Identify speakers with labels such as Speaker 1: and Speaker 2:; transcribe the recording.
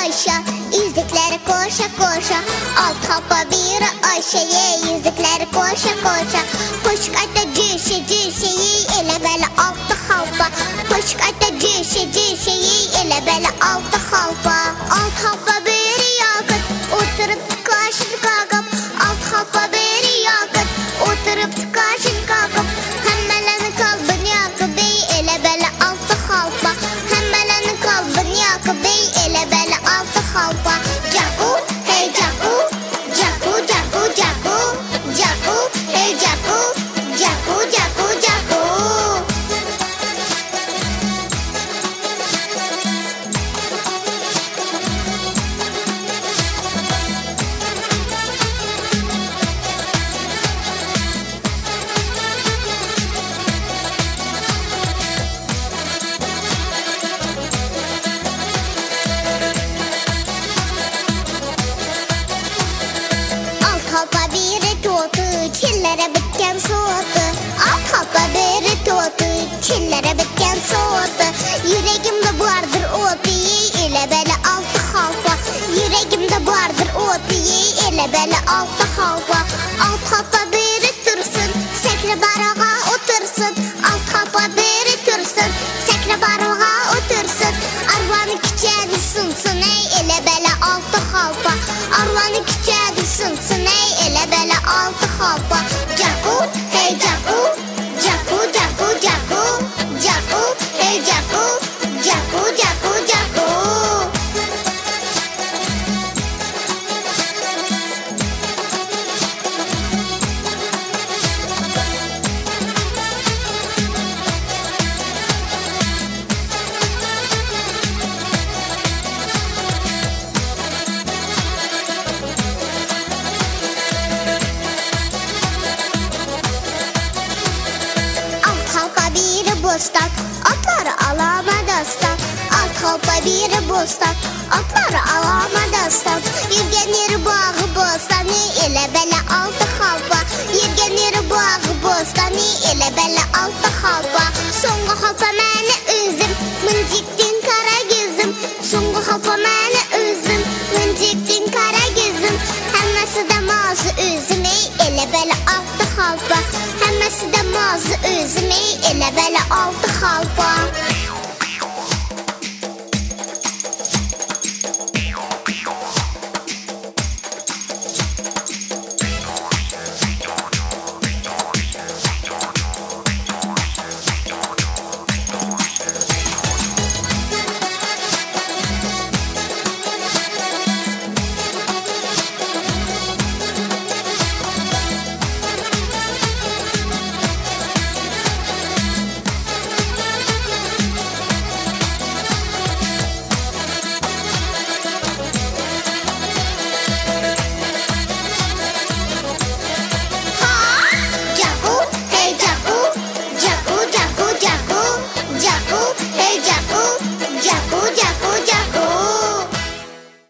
Speaker 1: Ayşe, yüzükleri koşa koşa. Alt hoppa bir Ayşe'ye, yüzükleri koşa koşa. Poşuk ata cüşe cüşeyi, ele bele altı hoppa. Poşuk ata cüşe cüşeyi, ele bele altı hoppa. Alt hoppa bir yakıt, oturup kaşın kakıp. Alt hoppa bir yakıt, oturup kaşın kakıp. Hemmelerini kalbin yakıp, ele bele altı hoppa. Hemmelerini kalbin yakıp, ele bele altı hoppa. Jaku, hey Jaku, Jaku, Jaku, Jaku, Jaku, hey Jaku, Jaku, Jaku, Jaku. Alt hoppa biri totu, çillere bitken soğudu. Alt hoppa biri totu, çillere bitken soğudu. Yüreğimde vardır o diye, ile bele altı hoppa. Yüreğimde vardır o diye, ile bele altı hoppa. Alt hoppa biri dursun, sekre barağa otursun. Alt hoppa biri dursun, sekre barağa otursun. Arvanı küçüğü sunsun ey, ile bele altı hoppa. Arvanı küçüğü sunsun ey, ele bele altı hoppa. Jaku, hey Jaku, Jaku, Jaku, Jaku, Jaku, hey Jaku, Jaku, Jaku, Jaku. Alt halka biri bostan, atları alama dastan. Alt halka biri bostan, atları alama dastan. Yürgen yeri bağı bostanı, ile bele altı halpa. Yürgen yeri bağı bostanı, ile bele altı halpa. Songa halpa məni